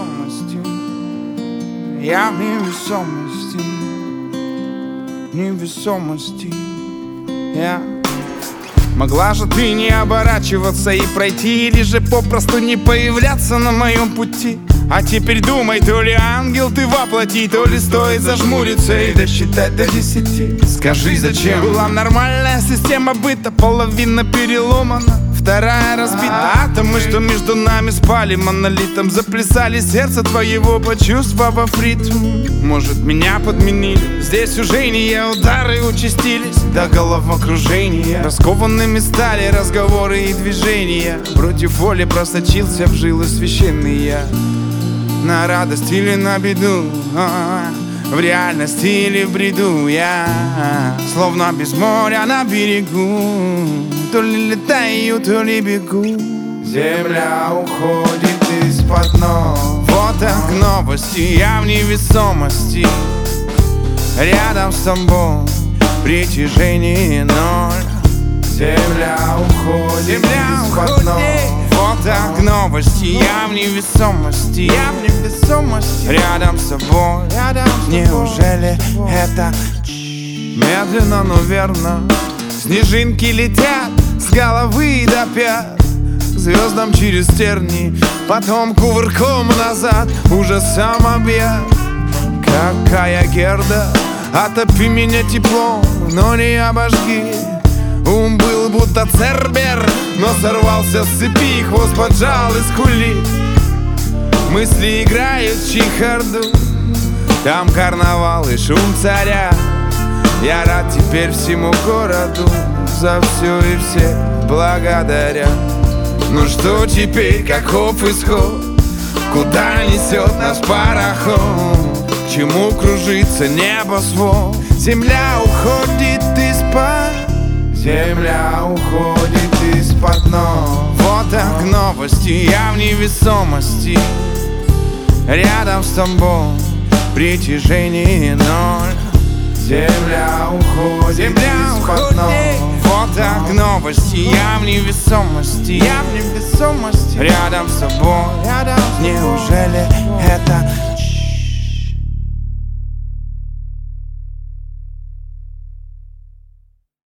невесомости. Я в невесомости. Невесомости. Я. Могла же ты не оборачиваться и пройти, или же попросту не появляться на моем пути. А теперь думай, то ли ангел ты воплоти, то ли стоит зажмуриться и досчитать до 10. Скажи, зачем? Была нормальная система быта, половина переломана, вторая разбита. Атомы, что между нами спали монолитом, заплясали сердце твоего, почувствовав ритм. Может, меня подменили? Здесь уже не удары участились до головокружения. Раскованными стали разговоры и движения. Против воли просочился в жилы священный я. На радость или на беду, в реальности или в бреду я словно без моря на берегу, то ли летаю, то ли бегу. Земля уходит из-под ног. Вот так новости, я в невесомости. Рядом с тобой притяжение ноль. Земля уходит из-под ног. Вот так новости, я в невесомости. Я в невесомости. Рядом с тобой, неужели это медленно, но верно? Снежинки летят с головы до пят, к звездам через терни, потом кувырком назад, уже сам объят. Какая герда, отопи меня теплом, но не обожги. Ум был будто цербер, но сорвался с цепи, хвост поджал и скулит. Мысли играют в чехарду, там карнавал и шум царя. Я рад теперь всему городу, за все и всех благодаря. Ну что теперь, каков исход? Куда несет нас пароход? К чему кружится небосвод? Земля уходит из-под. Земля уходит из-под ног. Вот так новости, я в невесомости. Рядом с тобой притяжение ноль. Земля уходит из-под ног. Вот так новости, я в невесомости. Я в невесомости. Рядом с тобой, неужели это